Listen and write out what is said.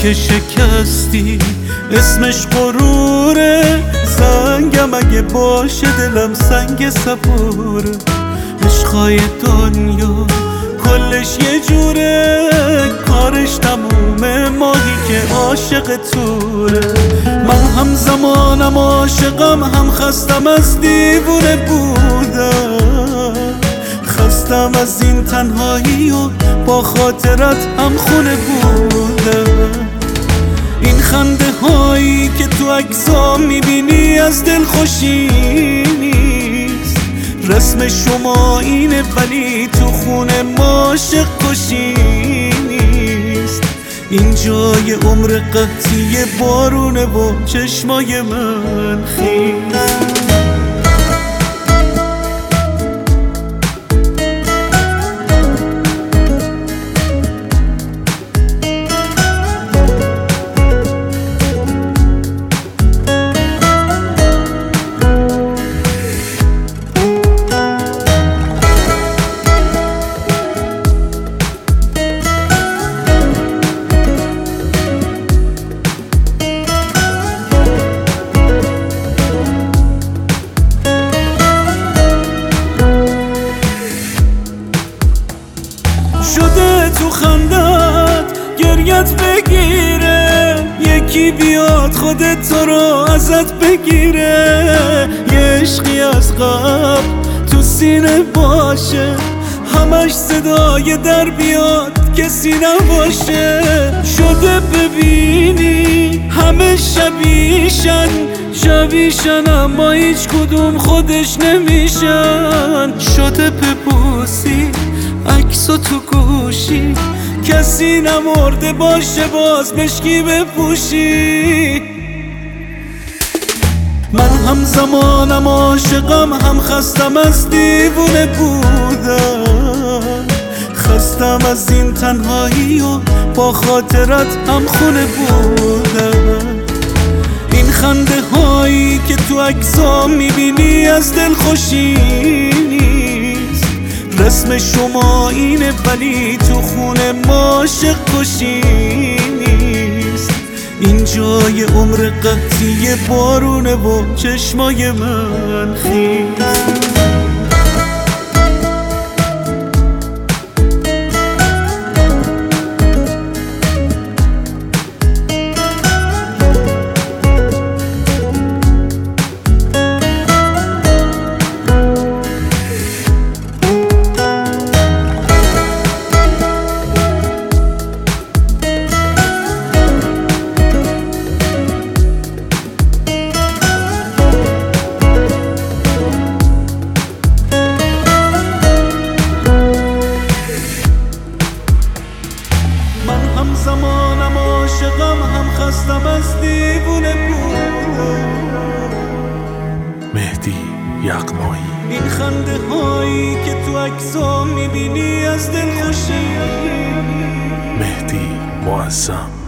که شکستی اسمش غروره، سنگم اگه باشه دلم سنگ صبوره. عشقای دنیا کلش یه جوره، کارش تمومه ماهی که عاشق توره. من هم زمانم عاشقم، هم خستم از دیوونه بودم، خستم از این تنهایی و با خاطرت هم خونه بودم. این خنده هایی که تو عکسام میبینی از دل خوشی نیست، رسم شما اینه ولی تو خونه ما عاشق کشی نیست. این جای عمر قحطی بارونه و چشمای من خیس. شده تو خندت گریت بگیره، یکی بیاد خودت تو رو ازت بگیره. یه عشقی از قبل تو سینه باشه، همش صدای در بیاد کسی نباشه. شده ببینی همه شبیشن اما هیچ کدوم خودش نمیشن. شده ببوسی عکسو تو گوشی، کسی نمرده باشه باز مشکی بپوشی. من هم زمانم عاشقم، هم خستم از دیوونه بودم، خستم از این تنهایی و با خاطرت هم خونه بودم. این خنده هایی که تو عکسام میبینی از دل خوشی نیست، رسم شما اینه ولی تو خونه ما عاشق کشی نیست. این جای عمر قحطی بارونه و چشمای من خیس. هم زمانم عاشقم، هم خستم از دیوونه بودم. مهدی یغمایی. این خنده هایی که تو عکسام میبینی از دل خوشی. مهدی معظم.